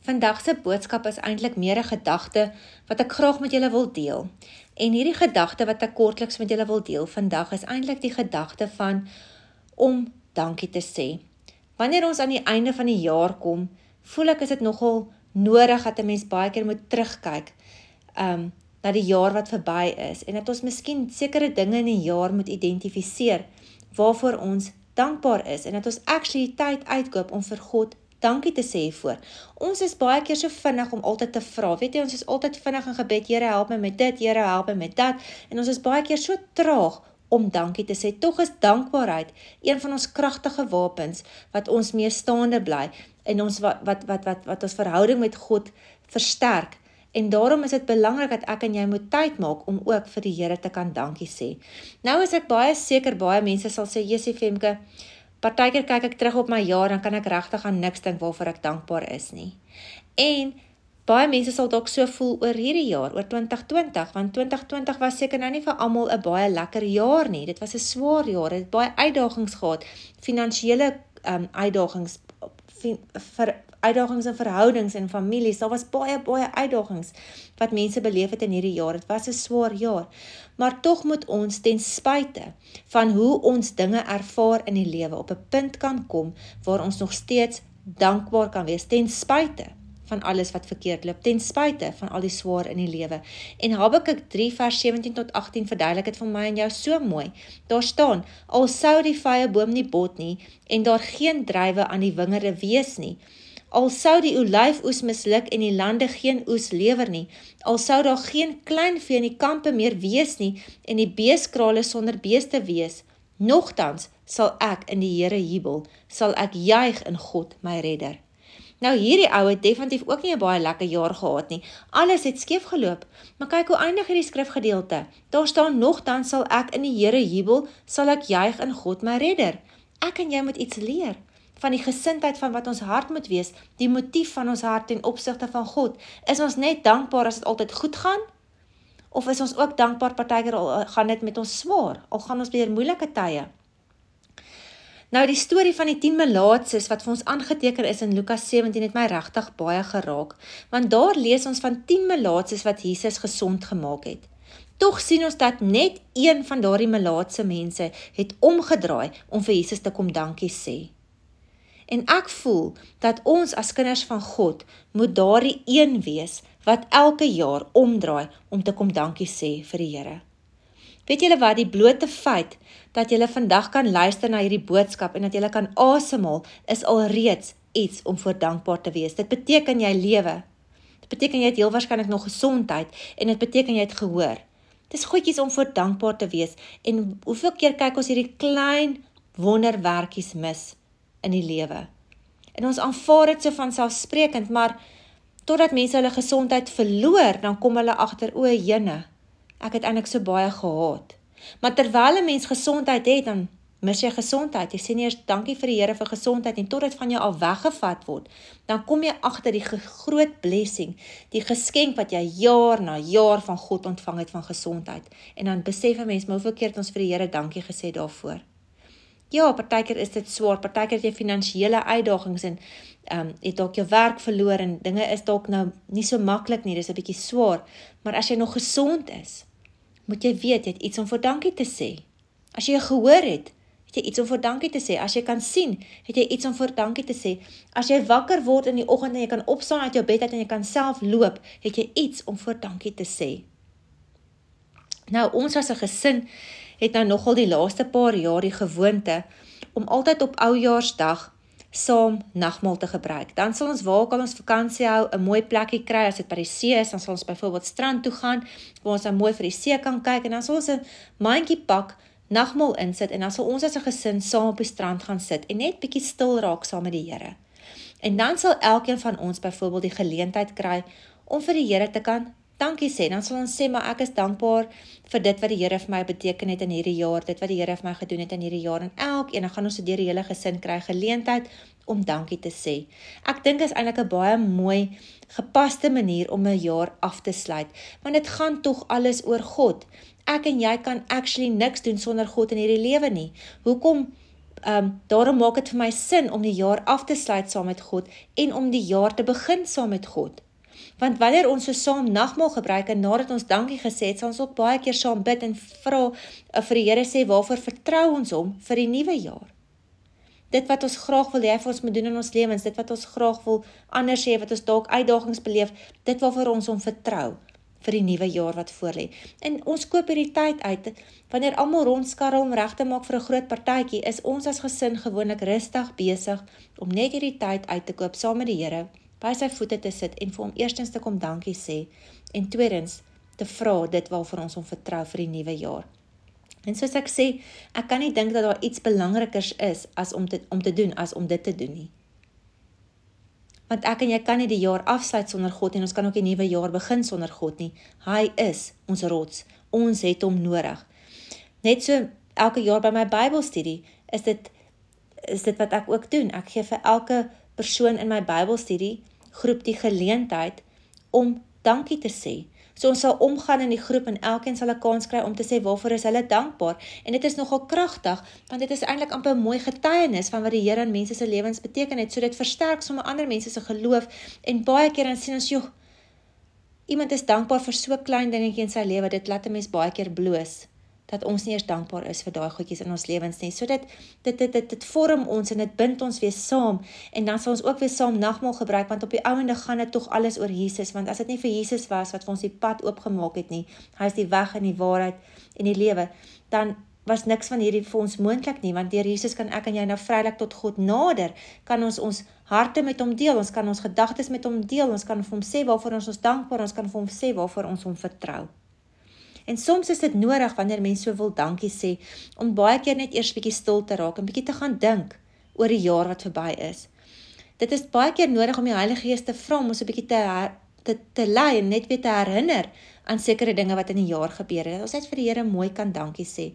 Vandag se boodskap is eintlik meer 'n gedagte wat ek graag met julle wil deel. En hierdie gedagte wat ek kortliks met julle wil deel vandag is eintlik die gedagte van om dankie te sê. Wanneer ons aan die einde van die jaar kom, voel ek is dit nogal nodig dat 'n mens baie keer moet terugkyk na die jaar wat verby is en dat ons miskien sekere dinge in die jaar moet identifiseer waarvoor ons dankbaar is en dat ons actually tyd uitkoop om vir God dankie te sê voor. Ons is baie keer so vinnig om altyd te vra. Weet jy, ons is altyd vinnig in gebed, Here help my met dit, Here help my met dat, en ons is baie keer so traag om dankie te sê. Tog is dankbaarheid een van ons kragtige wapens wat ons mee staande bly en ons wat ons verhouding met God versterk. En daarom is dit belangrik dat ek en jy moet tyd maak om ook vir die Here te kan dankie sê. Nou is ek baie seker, baie mense sal sê, Jessie Femke, partykeer kyk ek terug op my jaar, dan kan ek regtig aan niks dink waarvoor ek dankbaar is nie. En baie mense sal dalk so voel oor hierdie jaar, oor 2020, want 2020 was seker nou nie vir almal 'n baie lekker jaar nie. Dit was 'n swaar jaar, dit het baie uitdagings gehad, finansiële uitdagings, uitdagings in verhoudings en families. Daar was baie uitdagings wat mense beleef het in hierdie jaar. Dit was 'n swaar jaar. Maar tog moet ons ten spyte van hoe ons dinge ervaar in die lewe op 'n punt kan kom waar ons nog steeds dankbaar kan wees, ten spyte van alles wat verkeerd loop, ten spyte van al die swaar in die lewe. En Habakuk 3 vers 17 tot 18 verduidelik dit vir my en jou so mooi. Daar staan, al sou die vrye boom nie bot nie, en daar geen druiwe aan die wingerde wees nie, al sou die olyfoes misluk en die lande geen oes lewer nie, al sou daar geen kleinvee in die kampe meer wees nie, en die beeskrale sonder beeste wees, nogtans sal ek in die Here jubel, sal ek juig in God my redder. Nou hierdie ou het definitief ook nie 'n baie lekker jaar gehad nie. Alles het skeef geloop. Maar kyk hoe eindig hierdie skrifgedeelte. Daar staan, nogtans sal ek in die Here jubel, sal ek juig in God my redder. Ek en jy moet iets leer van die gesindheid van wat ons hart moet wees, die motief van ons hart ten opsigte van God. Is ons net dankbaar as dit altyd goed gaan? Of is ons ook dankbaar partykeer al gaan dit met ons swaar, al gaan ons deur moeilike tye? Nou die storie van die 10 melaatses wat vir ons aangeteken is in Lukas 17 het my regtig baie geraak, want daar lees ons van 10 melaatses wat Jesus gesond gemaak het. Tog sien ons dat net een van daardie melaatse mense het omgedraai om vir Jesus te kom dankie sê. En ek voel dat ons as kinders van God moet daardie een wees wat elke jaar omdraai om te kom dankie sê vir die Here. Weet julle wat, die blote feit dat julle vandag kan luister na hierdie boodskap en dat julle kan asemhaal is alreeds iets om voor dankbaar te wees. Dit beteken jy lewe. Dit beteken jy het heel waarskynlik nog gesondheid en dit beteken jy het gehoor. Dit is goedjies om voor dankbaar te wees en hoeveel keer kyk ons hierdie klein wonderwerkies mis in die lewe. En ons aanvaar dit so vanselfsprekend, maar totdat mense hulle gesondheid verloor, dan kom hulle agter, o jene, ek het eintlik so baie gehaat. Maar terwyl 'n mens gesondheid het, dan mis jy gesondheid. Jy sê nie eers dankie vir die Here vir gesondheid en tot dit van jou al weggevat word, dan kom jy agter die groot blessing, die geskenk wat jy jaar na jaar van God ontvang het van gesondheid. En dan besef 'n mens, maar hoeveel keer het ons vir die Here dankie gesê daarvoor? Ja, partykeer is dit swaar, partykeer het jy finansiële uitdagings en het dalk jou werk verloor en dinge is dalk nou nie so maklik nie, dis 'n bietjie swaar, maar as jy nog gesond is, moet jy weet, jy het iets om vir dankie te sê. As jy gehoor het jy iets om vir dankie te sê. As jy kan sien, het jy iets om vir dankie te sê. As jy wakker word in die oggend en jy kan opstaan uit jou bed uit en jy kan self loop, het jy iets om vir dankie te sê. Nou, ons as 'n gesin het nou nogal die laaste paar jaar die gewoonte om altyd op Oujaarsdag saam nagmaal te gebruik. Dan sal ons waar ook al ons vakansie hou, 'n mooi plekkie kry, as dit by die see is, dan sal ons byvoorbeeld strand toe gaan, waar ons dan mooi vir die see kan kyk, en dan sal ons 'n mandjie pak, nagmaal insit, en dan sal ons as 'n gesin saam op die strand gaan sit, en net bietjie stil raak saam met die Here. En dan sal elkeen van ons byvoorbeeld die geleentheid kry, om vir die Here te kan dankie sê. Dan sal ons sê, maar ek is dankbaar vir dit wat die Here vir my beteken het in hierdie jaar, dit wat die Here vir my gedoen het in hierdie jaar, en elkeen, dan gaan ons deur die hele gesin kry geleentheid om dankie te sê. Ek dink is eintlik 'n baie mooi, gepaste manier om 'n jaar af te sluit, want dit gaan tog alles oor God. Ek en jy kan actually niks doen sonder God in hierdie lewe nie. Hoekom Daarom maak dit vir my sin om die jaar af te sluit saam met God en om die jaar te begin saam met God. Want wanneer ons so saam nagmaal gebruik en nadat ons dankie gesê het, sal ons ook baie keer saam bid en vra vir die Here sê waarvoor vertrou ons hom vir die nuwe jaar. Dit wat ons graag wil hê vir ons moet doen in ons lewens, dit wat ons graag wil anders hê, wat ons dalk uitdagings beleef, dit waarvoor ons hom vertrou vir die nuwe jaar wat voorlê. En ons koop hierdie tyd uit, wanneer almal rondskarrel om reg te maak vir 'n groot partytjie, is ons as gesin gewoonlik rustig besig om net hierdie tyd uit te koop saam met die Here, by sy voete te sit en vir hom eerstens te kom dankie sê en tweedens te vra dit waarvoor ons hom vertrou vir die nuwe jaar. En soos ek sê, ek kan nie dink dat daar iets belangrikers is as om te doen as om dit te doen nie. Want ek en jy kan nie die jaar afsluit sonder God en ons kan ook die nuwe jaar begin sonder God nie. Hy is ons rots. Ons het hom nodig. Net so elke jaar by my Bybelstudie is dit wat ek ook doen. Ek gee vir elke persoon in my Bybelstudie groep die geleentheid om dankie te sê. So ons sal omgaan in die groep en elkeen sal 'n kans kry om te sê waarvoor is hulle dankbaar. En dit is nogal kragtig, want dit is eintlik amper 'n mooi getuienis van wat die Here in mense se lewens beteken het. So dit versterk sommer ander mense se geloof en baie keer dan sien ons, joh, iemand is dankbaar vir so klein dingetjie in sy lewe, dit laat 'n mens baie keer bloos dat ons nie eers dankbaar is vir daai goedjies in ons lewens nie. So dit vorm ons en dit bind ons weer saam en dan sal ons ook weer saam nagmaal gebruik, want op die ou ende gaan dit tog alles oor Jesus, want as dit nie vir Jesus was wat vir ons die pad oopgemaak het nie, hy is die weg en die waarheid en die lewe, dan was niks van hierdie vir ons moontlik nie, want deur Jesus kan ek en jy nou vrylik tot God nader, kan ons harte met hom deel, ons kan ons gedagtes met hom deel, ons kan vir hom sê waarvoor ons dankbaar, ons kan vir hom sê waarvoor ons hom vertrou. En soms is dit nodig wanneer mense so wil dankie sê, om baie keer net eers bietjie stil te raak en bietjie te gaan dink oor die jaar wat verby is. Dit is baie keer nodig om die Heilige Gees te vra om ons 'n bietjie te lei en net weer te herinner aan sekere dinge wat in die jaar gebeur het. Ons net vir die Here mooi kan dankie sê.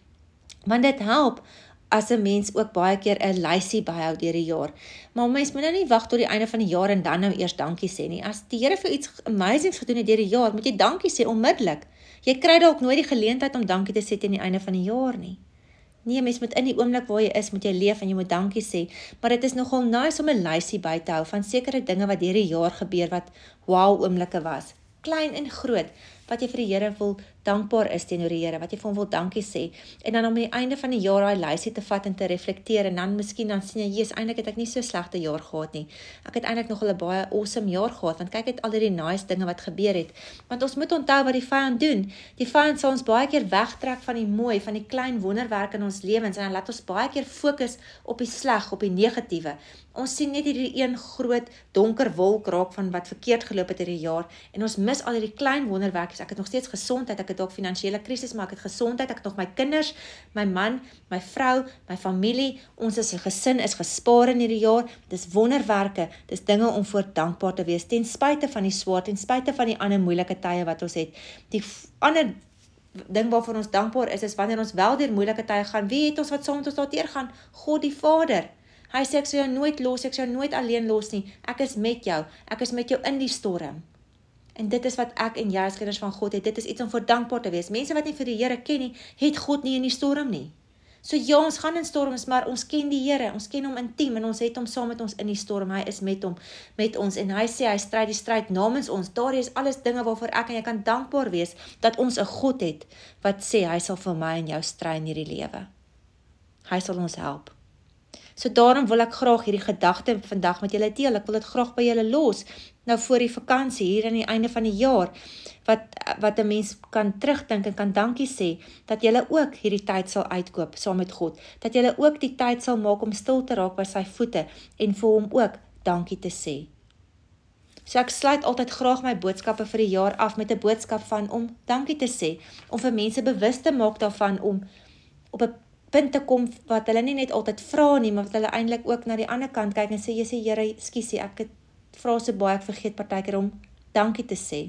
Want dit help as 'n mens ook baie keer 'n lysie byhou deur die jaar. Maar mens moet nou nie wag tot die einde van die jaar en dan nou eers dankie sê nie. As die Here vir iets amazing gedoen het deur die jaar, moet jy dankie sê onmiddellik. Jy kry dalk nooit die geleentheid om dankie te sê teen die einde van die jaar nie. Nee, mens moet in die oomblik waar jy is, moet jy leef en jy moet dankie sê. Maar dit is nogal nice om 'n lysie by te hou van sekere dinge wat deur die jaar gebeur wat wow oomblikke was. Klein en groot, wat jy vir die Here wil dankbaar is teenoor die Here, wat jy vir hom wil dankie sê. En dan om die einde van die jaar daai lysie te vat en te reflekteer en dan miskien dan sien jy, Jesus, eintlik het ek nie so slegte jaar gehad nie. Ek het eintlik nog 'n baie awesome jaar gehad, want kyk net al hierdie nice dinge wat gebeur het. Want ons moet onthou wat die vyand doen. Die vyand sal ons baie keer wegtrek van die mooi, van die klein wonderwerke in ons lewens en dan laat ons baie keer fokus op die sleg, op die negatiewe. Ons sien net hierdie een groot donker wolk raak van wat verkeerd geloop het hierdie jaar en ons mis al hierdie klein wonderwerkies. Ek het nog steeds gesondheid, ek het dalk finansiële krisis, maar ek het gesondheid, ek het nog my kinders, my man, my vrou, my familie, ons as 'n gesin is gespaar in hierdie jaar. Dis wonderwerke, dis dinge om voor dankbaar te wees, ten spyte van die swaar, ten spyte van die ander moeilike tye wat ons het. Die ander ding waarvoor ons dankbaar is wanneer ons wel deur moeilike tye gaan, wie het ons wat saam met ons daardeur gaan? God die Vader. Hy sê, ek sal jou nooit los, ek sal jou nooit alleen los nie, ek is met jou in die storm. En dit is wat ek en jy as kinders van God het, dit is iets om voor dankbaar te wees. Mense wat nie vir die Here ken nie, het God nie in die storm nie. So ja, ons gaan in storms, maar ons ken die Here, ons ken hom intiem en ons het hom saam met ons in die storm, hy is met ons en hy sê, hy stryd die stryd namens ons. Daar is alles dinge waarvoor ek en jy kan dankbaar wees, dat ons 'n God het, wat sê, hy sal vir my en jou stry in hierdie lewe. Hy sal ons help. So daarom wil ek graag hierdie gedagte vandag met julle deel, ek wil dit graag by julle los, nou voor die vakansie, hier aan die einde van die jaar, wat 'n mens kan terugdink en kan dankie sê, dat julle ook hierdie tyd sal uitkoop, saam met God, dat julle ook die tyd sal maak om stil te raak by sy voete, en vir hom ook dankie te sê. So ek sluit altyd graag my boodskappe vir die jaar af met 'n boodskap van om dankie te sê, om vir mense bewus te maak daarvan, om op 'n punt te kom wat hulle nie net altyd vra nie, maar wat hulle eintlik ook na die ander kant kyk en sê, jy sê, Here, ekskuusie, ek vra so baie, ek vergeet partykeer om dankie te sê.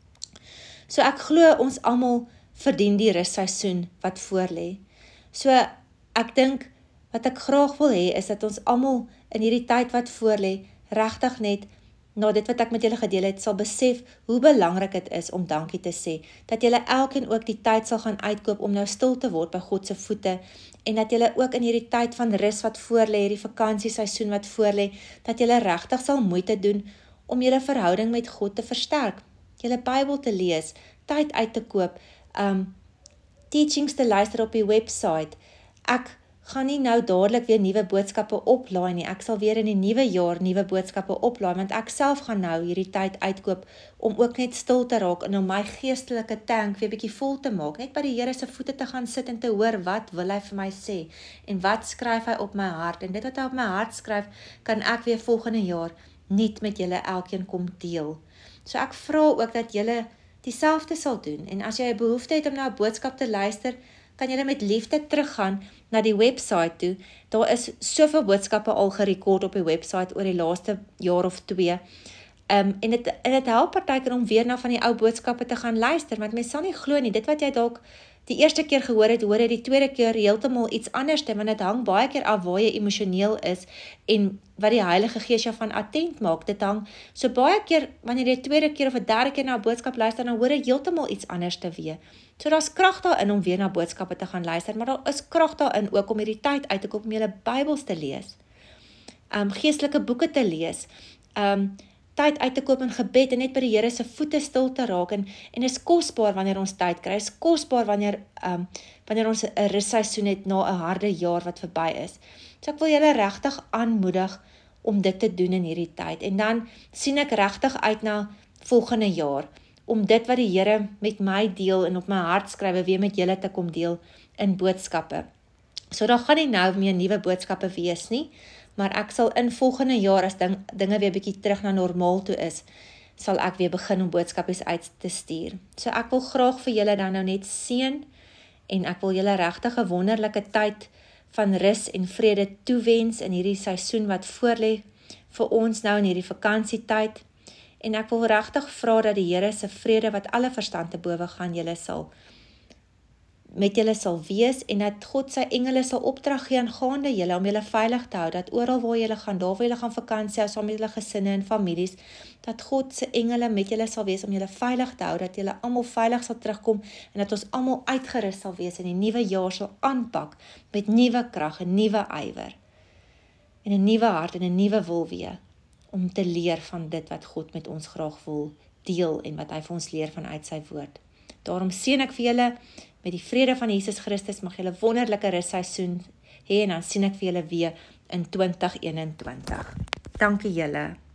So ek glo ons almal verdien die russeisoen wat voorlê. So ek dink wat ek graag wil hê is dat ons almal in hierdie tyd wat voorlê regtig net na dit wat ek met julle gedeel het, sal besef hoe belangrik dit is om dankie te sê, dat julle elkeen ook die tyd sal gaan uitkoop om nou stil te word by God se voete, en dat julle ook in hierdie tyd van rus wat voorlê, hierdie vakansieseisoen wat voorlê, dat julle regtig sal moeite doen om julle verhouding met God te versterk, julle Bybel te lees, tyd uit te koop, teachings te luister op die website. Ek gaan nie nou dadelik weer nuwe boodskappe oplaai nie. Ek sal weer in die nuwe jaar nuwe boodskappe oplaai, want ek self gaan nou hierdie tyd uitkoop om ook net stil te raak en om my geestelike tank weer bietjie vol te maak, net by die Here se voete te gaan sit en te hoor wat wil hy vir my sê en wat skryf hy op my hart, en dit wat hy op my hart skryf, kan ek weer volgende jaar nuut met julle elkeen kom deel. So ek vra ook dat julle dieselfde sal doen, en as jy 'n behoefte het om na 'n boodskap te luister, kan jy met liefde teruggaan na die website toe. Daar is soveel boodskappe al gerekord op die website oor die laaste jaar of 2. En dit help partykeer om weer na van die ou boodskappe te gaan luister, want mens sal nie glo nie, dit wat jy dalk die eerste keer gehoor het, hoor jy die tweede keer heeltemal iets anders, want dit hang baie keer af waar jy emosioneel is en wat die Heilige Gees jou van attent maak. Dit hang so baie keer, wanneer jy die tweede keer of 'n derde keer na 'n boodskap luister, dan hoor jy heeltemal iets anders te weer. So daar's krag daarin om weer na boodskappe te gaan luister, maar daar is krag daarin ook om hierdie tyd uit te kom om julle Bybels te lees, geestelike boeke te lees, tyd uit te koop in gebed en net by die Here se voete stil te raak, en is kosbaar wanneer ons tyd kry, is kosbaar wanneer ons 'n russeisoen het na 'n harde jaar wat verby is. So ek wil julle regtig aanmoedig om dit te doen in hierdie tyd, en dan sien ek regtig uit na volgende jaar, om dit wat die Here met my deel en op my hart skrywe weer met julle te kom deel in boodskappe. So daar gaan nie nou meer nuwe boodskappe wees nie, maar ek sal in volgende jaar, as dinge weer bietjie terug na normaal toe is, sal ek weer begin om boodskapies uit te stuur. So ek wil graag vir julle dan nou net seën, en ek wil julle regtig 'n wonderlike tyd van rus en vrede toewens in hierdie seisoen wat voorlê vir ons nou in hierdie vakansietyd. En ek wil regtig vra dat die Here se vrede wat alle verstand te bowe gaan, met julle sal wees, en dat God sy engele sal opdrag gee aangaande julle om julle veilig te hou, dat oral waar julle gaan, daar waar julle gaan vakansie hou saam met julle gesinne en families, dat God se engele met julle sal wees om julle veilig te hou, dat julle almal veilig sal terugkom, en dat ons almal uitgerus sal wees en die nuwe jaar sal aanpak met nuwe krag en nuwe ywer en 'n nuwe hart en 'n nuwe wil weer om te leer van dit wat God met ons graag wil deel en wat hy vir ons leer vanuit sy woord. Daarom seën ek vir julle met die vrede van Jesus Christus, mag julle wonderlike russeisoen hê, en dan sien ek vir julle weer in 2021. Dankie julle.